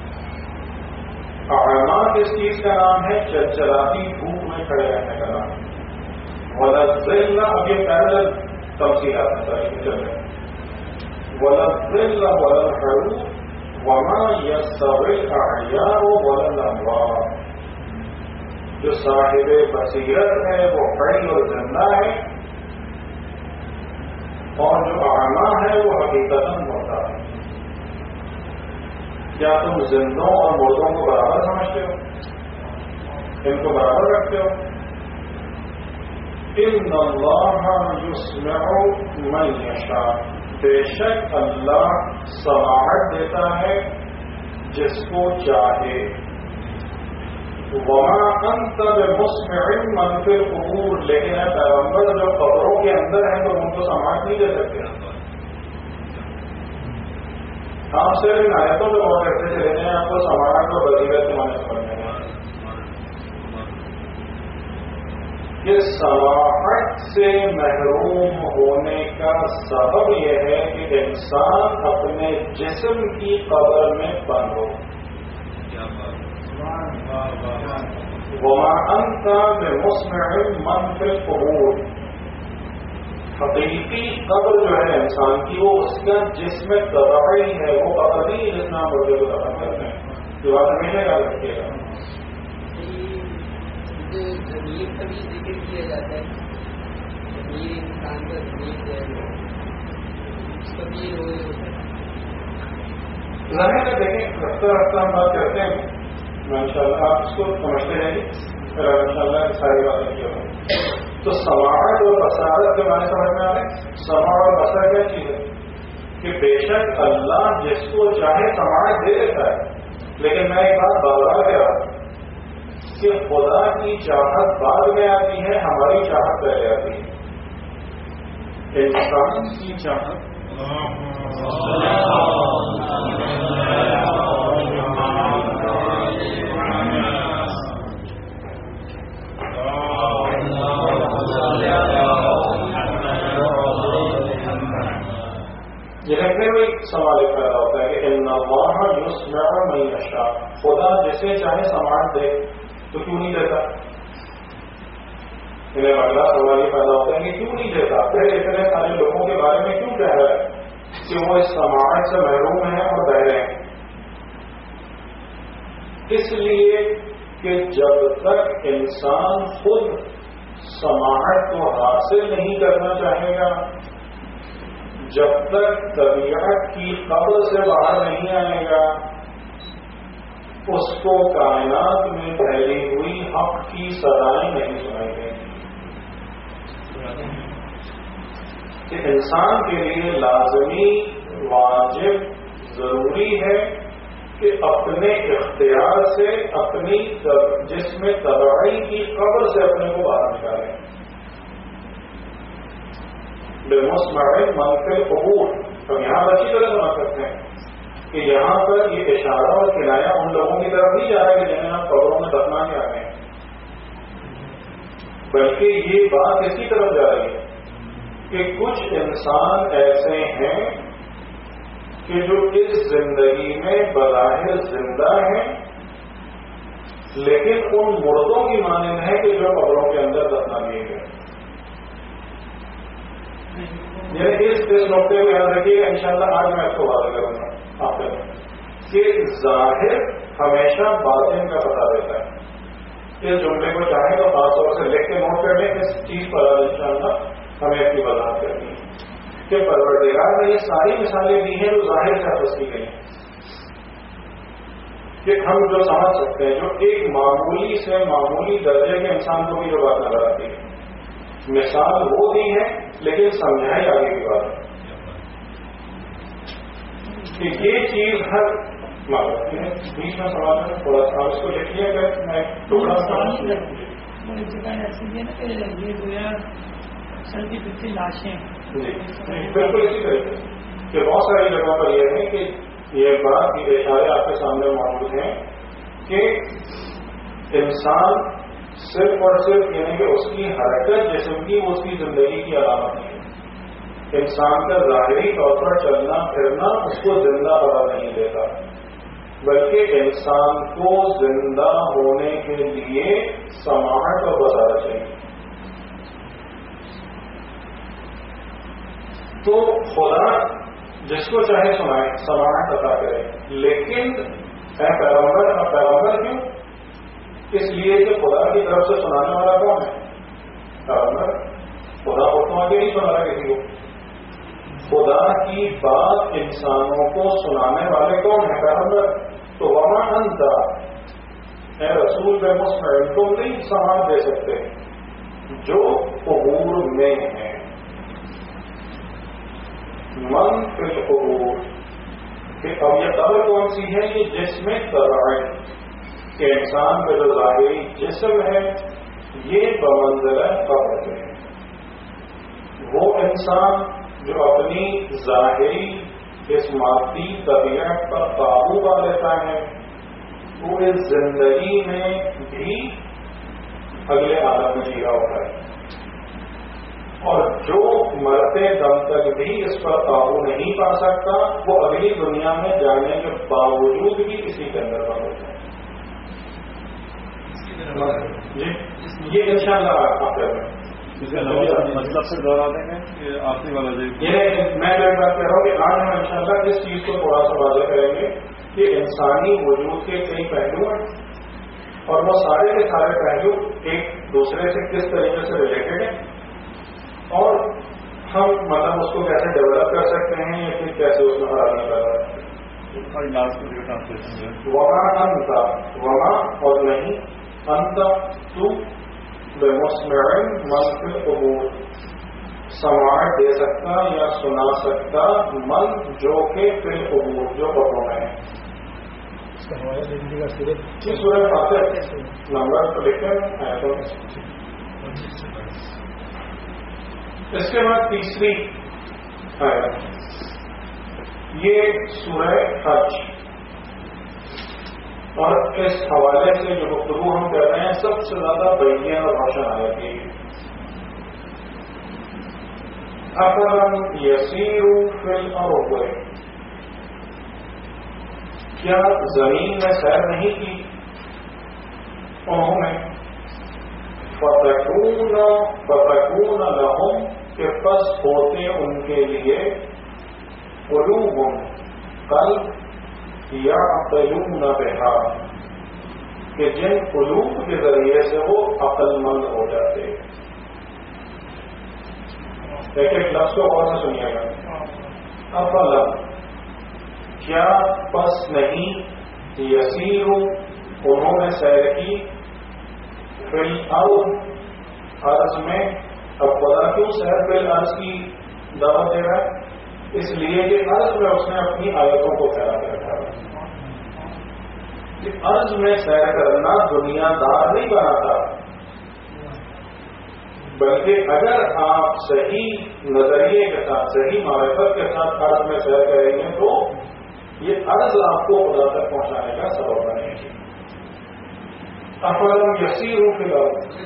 اعما کس چیز کا نام ہے؟ چلچلاتی دھوپ میں کھڑے رہنے کا نام۔ وَلَلظِّلَّ، اب یہ پیرالل تفصیلات ہیں تاریخ چل رہے ہیں۔ وَلَلظِّلَّ وَلَلْحَرُورُ وَمَا يَسْتَوِي الْأَحْيَاءُ وَلَا الْأَمْوَاتُ۔ جو صاحب بصیرت ہے وہ حی اور زندہ ہے، اور جو اعما ہے وہ حقیقتاً مردہ ہے۔ کیا تم زندوں اور مردوں کو برابر سمجھتے ہو؟ ان کو برابر رکھتے ہو؟ ان اللہ یسمع من یشاء، بے شک اللہ سماعت دیتا ہے جس کو چاہے۔ وما انت بمسمع من فی القبور، لیکن اے پیغمبر جو قبروں کے اندر ہیں تو ان کو سماعت نہیں دے سکتے۔ آپ سے ان آیتوں پہ غور کرتے چلے جائیں، آپ کو سماعت اور بصیرت کے معنی سمجھ میں آئے کہ سماعت سے محروم ہونے کا سبب یہ ہے کہ انسان اپنے جسم کی قبر میں بند ہو۔ وما انت بمسمع من فی القبور، حقیقی قبر جو ہے انسان کی وہ اس کا جسم طبعی ہے، وہ قبر نہیں جس میں مردے کو دفن کرتے ہیں۔ جو بات ہمیشہ یاد رکھیے گا۔ ضمیر کا بھی ذکر کیا جاتا ہے، ضمیر انسان کا ضمیر جو ہے اس کا بھی روز ہوتا ہے۔ ظاہر ہے، دیکھیں رفتہ رفتہ ہم بات کرتے ہیں، ان شاء اللہ آپ اس کو سمجھتے رہیں گے، پھر ان شاء اللہ ساری باتیں کیا ہوں۔ تو سماعت اور بصارت کے معنی سمجھ میں آ رہے ہیں۔ سماع اور بصر کیا چیز ہے؟ کہ بے شک اللہ جس کو چاہے سماعت دے دیتا ہے، لیکن میں ایک بات بار بار کہہ رہا ہوں کہ خدا کی چاہت بعد میں آتی ہے، ہماری چاہت پہلے آتی ہے۔ انسان کی چاہت یہ رکھنے میں ایک سوال پیدا ہوتا ہے کہ ان اللہ یسمع من یشاء، خدا جسے چاہے سماعت دے تو کیوں نہیں دیتا؟ انہیں اگلا سوال یہ پیدا ہوتا ہے کہ کیوں نہیں دیتا؟ پھر اتنے سارے لوگوں کے بارے میں کیوں کہہ رہا ہے کہ وہ اس سماعت سے محروم ہیں اور بہرے ہیں؟ اس لیے کہ جب تک انسان خود سماعت کو حاصل نہیں کرنا چاہے گا، جب تک طبیعت کی قبر سے باہر نہیں آئے گا، اس کو کائنات میں پھیلی ہوئی حق کی صدائیں نہیں سنائی گئی۔ کہ انسان کے لیے لازمی، واجب، ضروری ہے کہ اپنے اختیار سے اپنی جسم طبعی کی قبر سے اپنے کو باہر نکالیں۔ بے مسمع من فی القبور، ہم یہاں اچھی طرح سمجھ سکتے ہیں کہ یہاں پر یہ اشارہ اور کنایا ان لوگوں کی طرف نہیں جا رہا ہے کہ جنہیں آپ قبروں میں دفنا کے آ گئے ہیں، بلکہ یہ بات اس کی طرف جا رہی ہے کہ کچھ انسان ایسے ہیں کہ جو اس زندگی میں بظاہر زندہ ہیں، لیکن ان مردوں کی مانند ہے کہ جو قبروں کے اندر دفنا دیے گئے۔ یعنی اس اس نقطے کو یاد رکھیے گا، ان شاء اللہ آج میں اس کو واضح کروں گا آپ کہ ظاہر ہمیشہ باطن کا پتہ دیتا ہے۔ اس جملے کو چاہیں تو خاص طور سے لکھ کے نوٹ کر لیں، اس چیز پر ان شاء اللہ ہمیں اس کی وضاحت کرنی ہے کہ پروردگار نے یہ ساری مثالیں دی ہیں جو ظاہر سے حفظ کی گئی ہیں، کہ ہم جو سمجھ سکتے ہیں، جو ایک معمولی سے معمولی درجے کے انسان کو بھی جو بات نظر آتی ہے، مثال وہ دی ہے لیکن سمجھائی آگے کی بات ہے۔ کہ یہ چیز ہر بیچ میں سوال ہے تھوڑا سا اس کو لکھیے گا. میں ٹکڑا لاشیں جی بالکل اسی طریقے سے کہ بہت ساری جگہوں پر یہ ہے کہ یہ بات یہ اشارے آپ کے سامنے موجود ہیں کہ انسان صرف اور صرف یعنی کہ اس کی حرکت جسم کی وہ اس کی زندگی کی علامت نہیں ہے. انسان کا ظاہری طور پر چلنا پھرنا اس کو زندہ قرار نہیں دیتا، بلکہ انسان کو زندہ ہونے کے لیے سماہٹ اور بازار چاہیے. تو خدا جس کو چاہے سنائے سماہٹ عطا کرے، لیکن اے پیغمبر اور پیغمبر کیوں؟ اس لیے کہ خدا کی طرف سے سنانے والا کون ہے؟ پیغمبر. خدا کو تو آگے نہیں سنا رہا کسی کو. خدا کی بات انسانوں کو سنانے والے کون ہیں؟ پیغمبر. تو وہاں انتا اے رسول بے مسمع تم نہیں سماعت دے سکتے جو قبور میں ہیں. من فی القبور کہ اب یہ قبر کون سی ہے؟ یہ جس میں تبعی کہ انسان کا جو ظاہری جسم ہے یہ بمنزلہ قبر ہے. وہ انسان جو اپنی ظاہری اس مادی طبیعت پر قابو پا لیتا ہے وہ اس زندگی میں بھی اگلے عالم میں جی رہا ہوتا ہے، اور جو مرتے دم تک بھی اس پر قابو نہیں پا سکتا وہ اگلی دنیا میں جانے کے باوجود بھی اسی کے اندر بند ہوتا ہے. جی یہ ان شاء اللہ آپ مطلب سے دوہرا دیں گے کہ آخری والا یہ میں ایک بات کہہ رہا ہوں کہ آج ہم ان شاء اللہ اس چیز کو تھوڑا سا واضح کریں گے کہ انسانی وجود کے کئی پہلو ہیں اور وہ سارے کے سارے پہلو ایک دوسرے سے کس طریقے سے ریلیٹڈ ہیں اور ہم مطلب اس کو کیسے ڈیولپ کر سکتے ہیں یا پھر کیسے اس میں خرابی پیدا ہے. وہاں انتا وہاں اور نہیں انتا تو بے مسمع من فی القبور سماعت دے سکتا یا سنا سکتا من جو کہ فی القبور جو قبروں میں ہے. سورۃ فاتر نمبر تو لکھیں آیتوں میں. اس کے بعد تیسری آیت یہ سورہ حج، اور اس حوالے سے جو گفتگو ہم کر رہے ہیں سب سے زیادہ بین اور روشن آیت ہے. افلم یسیروا فی الارض کیا زمین میں سیر نہیں کی انہوں نے فتکون فتکون لہم کہ پس ہوتے ان کے لیے قلوب قلب یعقلون بہا کہ جن قلوب کے ذریعے سے وہ عقل مند ہو جاتے. ایک ایک لفظ کو اور سے سنیے گا. افلم کیا پس نہیں یسیر انہوں نے سیر کی فی الارض عرض میں. اب خدا کیوں سیر فی الارض کی دعوت دے رہا ہے؟ اس لیے کہ عرض میں اس نے اپنی آیتوں کو پھیلا کے رکھا ہے. عرض میں سیر کرنا دنیا دار نہیں بناتا، بلکہ اگر آپ صحیح نظریے کے ساتھ صحیح معرفت کے ساتھ عرض میں سیر کریں گے تو یہ عرض آپ کو خدا تک پہنچانے کا سبب بنے گی. افلم یسیروا فی الارض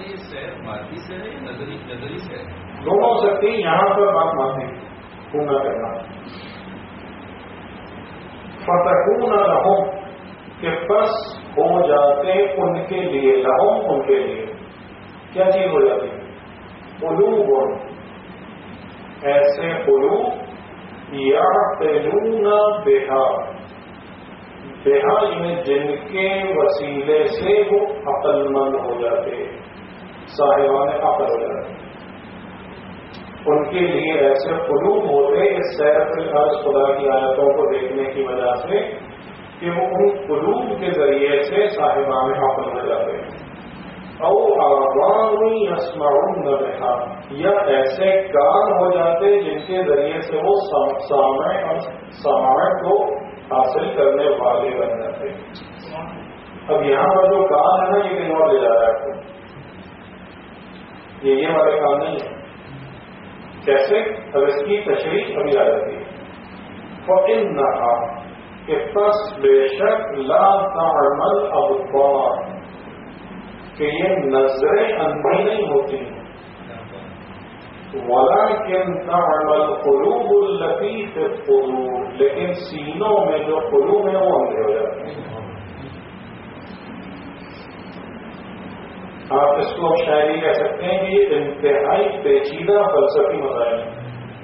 دونوں ہو سکتی. یہاں پر بات مانتے پورا کرنا. فتکون لہم کہ پس ہو جاتے ان کے لیے، لہم ان کے لیے کیا چیز ہو جاتی ہے؟ قلوب ایسے قلوب یعقلون بہا بہا یعنی جن کے وسیلے سے وہ عقل مند ہو جاتے، صاحبان عقل ہو جاتے. ان کے لیے ایسے قلوب ہوتے اس سیر فی الارض خدا کی آیتوں کو دیکھنے کی وجہ سے کہ وہ ان قلوب کے ذریعے سے صاحبان عقل ہو جاتے ہیں. او آذان یسمعون بہا یا ایسے کان ہو جاتے جن کے ذریعے سے وہ سامع اور سماعت کو حاصل کرنے والے بن جاتے ہیں. اب یہاں پر جو کام ہے نا یہ کہیں اور لے جا رہا ہے آپ کو. یہ یہ والے کام نہیں ہے. کیسے؟ اب اس کی تشریح ابھی آ جاتی ہے. فَإِنَّهَا کہ پس بے شک لا تعمل ابصار کہ یہ نظریں اندھی نہیں ہوتی ہیں. وَلَكِنْ تَعْمَلْ قُلُوبُ الَّتِي فِي الصُّدُورِ لیکن سینوں میں جو قلوب ہیں وہ اندھے ہو جاتے ہیں. آپ اس کو شاید کہہ سکتے ہیں کہ یہ انتہائی پیچیدہ فلسفی مسائل ہیں.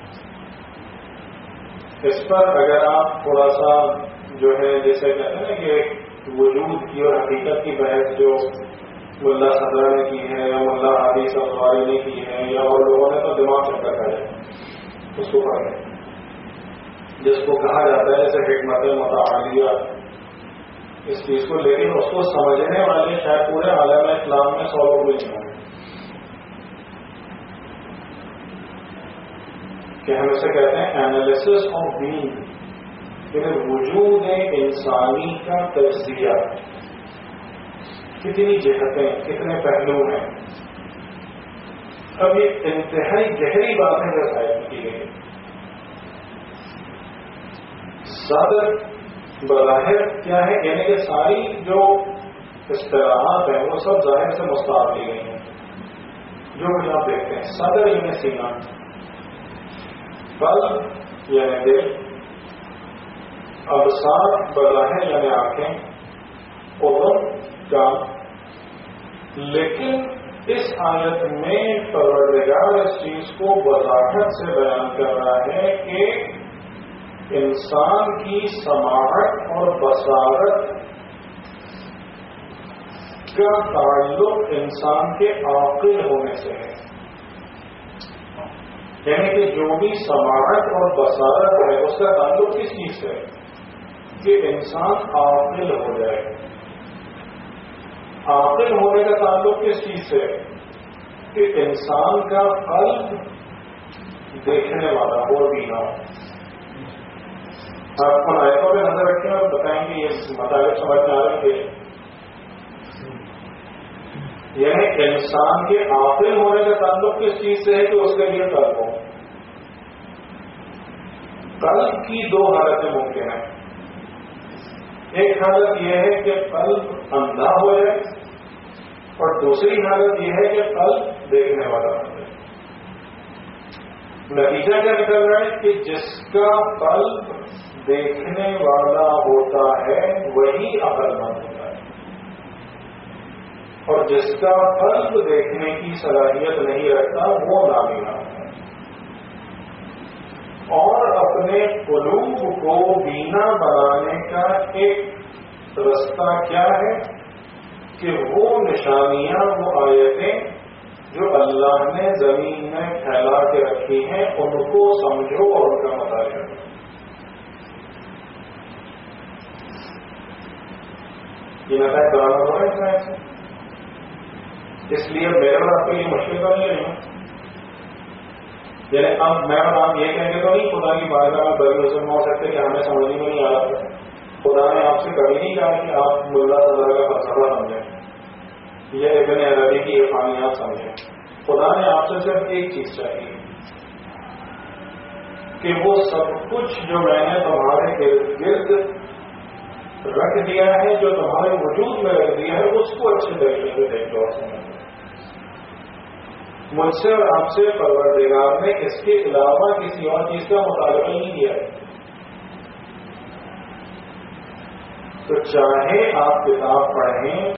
اس پر اگر آپ تھوڑا سا جو ہے جیسے کہتے ہیں نا کہ وجود کی اور حقیقت کی بحث جو ملا صدر نے کی ہے یا ملا حدیث افواری نے کی ہے یا اور لوگوں نے تو دماغ چکر کھا جائے اس کو پڑھ لیں. جس کو کہا جاتا ہے جیسے حکمت متعالیہ اس چیز کو، لیکن اس کو سمجھنے والے شاید پورے عالم اسلام میں سو لوگ نہیں ہوں گے کہ ہم اسے کہتے ہیں اینالیسس آف بینگ، یعنی وجود انسانی کا تجزیہ. کتنی جہتیں، کتنے پہلو ہیں. اب یہ انتہائی گہری باتیں رسائل کی گئی. صدر بظاہر کیا ہے، یعنی کہ ساری جو اصطلاحات ہیں وہ سب ظاہر سے مستعار لی گئی ہیں. جو کچھ آپ دیکھتے ہیں، صدر یعنی سینہ، قلب یعنی دل، ابصار بظاہر یعنی آنکھیں، اذن کان. لیکن اس آیت میں پروردگار اس چیز کو وضاحت سے بیان کر رہا ہے کہ انسان کی سماعت اور بصارت کا تعلق انسان کے عاقل ہونے سے ہے. یعنی کہ جو بھی سماعت اور بصارت ہے اس کا تعلق کس چیز سے ہے کہ انسان عاقل ہو جائے. عاقل ہونے کا تعلق کس چیز سے ہے کہ انسان کا قلب دیکھنے والا ہو، بینا ہو. آپ کو آیتوں پہ نظر رکھیں اور بتائیں گے یہ مطالب سمجھ میں آ رہے تھے. یعنی انسان کے عاقل ہونے کا تعلق کس چیز سے ہے کہ اس کے لیے قلب ہو. قلب کی دو حالتیں ممکن ہیں. ایک حالت یہ ہے کہ قلب اندھا ہو جائے اور دوسری حالت یہ ہے کہ قلب دیکھنے والا ہو جائے. نتیجہ کیا نکل رہا ہے کہ جس کا قلب دیکھنے والا ہوتا ہے وہی عقل مند ہوتا ہے، اور جس کا قلب دیکھنے کی صلاحیت نہیں رکھتا وہ نابینا ہوتا ہے. اور اپنے قلوب کو بینا بنانے کا ایک رستہ کیا ہے کہ وہ نشانیاں، وہ آیتیں جو اللہ نے زمین میں پھیلا کے رکھی ہیں ان کو سمجھو اور ان کا مطالعہ کرو. یہ نتائج برابر ہو رہے ہیں. اس لیے میرے اور آپ کے لیے مشکل کا نہیں ہے. یعنی اب میں اور آپ یہ کہیں گے تو نہیں خدا کی بارگاہ میں بڑی مسلم ہو سکتے کہ ہمیں سمجھ میں نہیں آ رہا تھا. خدا نے آپ سے کبھی نہیں کہا کہ آپ ملا صدر کا فلسفہ سمجھیں یا ابن عربی کی عرفانیات سمجھیں. خدا نے آپ سے صرف ایک چیز چاہیے کہ وہ سب کچھ جو میں نے تمہارے ارد گرد رکھ دیا ہے، جو تمہارے وجود میں رکھ دیا ہے، اس کو اچھے طریقے سے دیکھ لو اور سمجھ. مجھ سے اور آپ سے پروردگار نے اس کے علاوہ کسی اور چیز کا مطالبہ نہیں کیا ہے. تو چاہے آپ کتاب پڑھیں